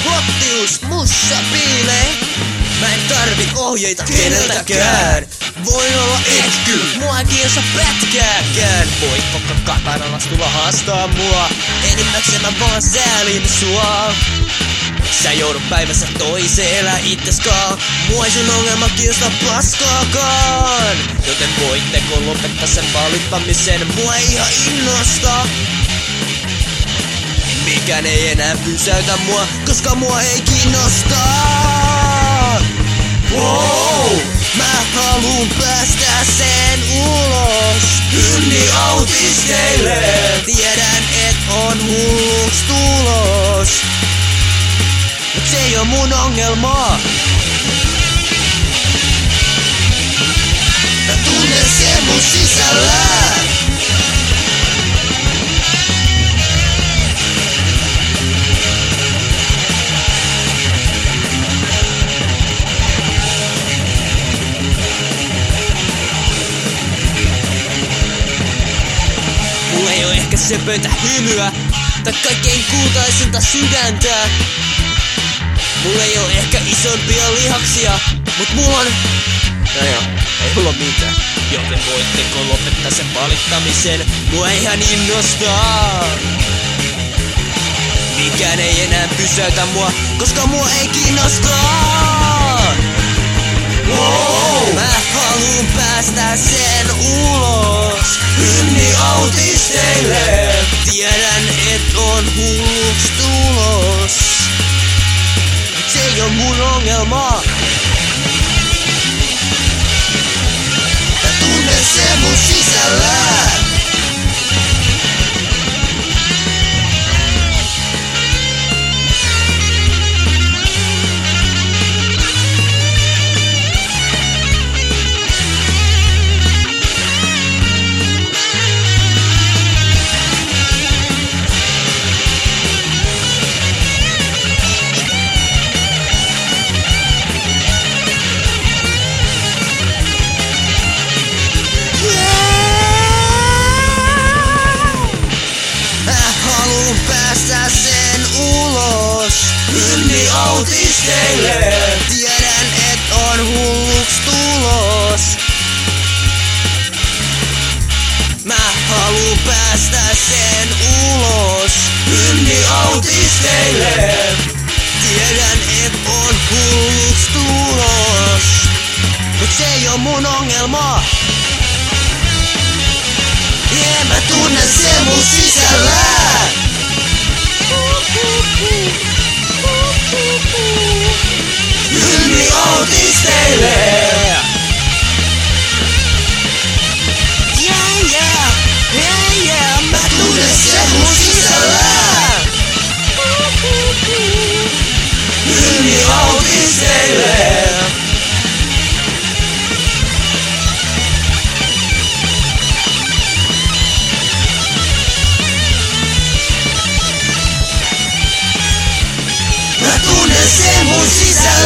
hottius mussa piilee. Mä en tarvi ohjeita keneltäkään. Voin olla itky, mua ei kiinnosta pätkääkään. Voitko katanalas tulla haastaa mua? Enimmäkseen mä vaan säälin sua. Sä joudut päivässä toiseen, elä itseskaan. Mua ei sun ongelma kiinnosta paskaakaan. Joten voitteko lopettaa sen valittamisen? Mua ei ihan innosta. Mikään ei enää pysäytä mua, koska mua ei kiinnosta. Wow! Mä haluun päästä sen ulos. Hymni autisteille. Tiedän et on hulluks tulos. Mut se ei oo mun ongelmaa. Mä tunnen sen mun sisällä. Mulla ei oo ehkä söpöitä hymyä tai kaikkein kultaisinta sydäntä. Mulla ei oo ehkä isompia lihaksia, mut mulla on... No joo, ei mulla mitään. Joten voitteko lopettaa sen valittamisen? Mua ei ihan innostaa. Mikään ei enää pysäytä mua, koska mua ei kiinnosta. Wow! Mä haluun päästä sen ulos. Hymni autisteille. Tiedän et on hulluks tulos. Se ei oo mun ongelma. Mä tunnen sen mun sisällä. Päästä sen ulos. Hymni autisteille. Tiedän et on hulluks tulos. Mä haluun päästä sen ulos. Hymni autisteille. Tiedän et on hulluks tulos. Mut se ei oo mun ongelma. Yeah, mä tunnen sen mun sisällä. Hymni autisteille. Yeah, yeah, yeah, yeah. Mä tunnen sen mun sisällä. Hymni autisteille. Mä tunnen sen mun sisällä.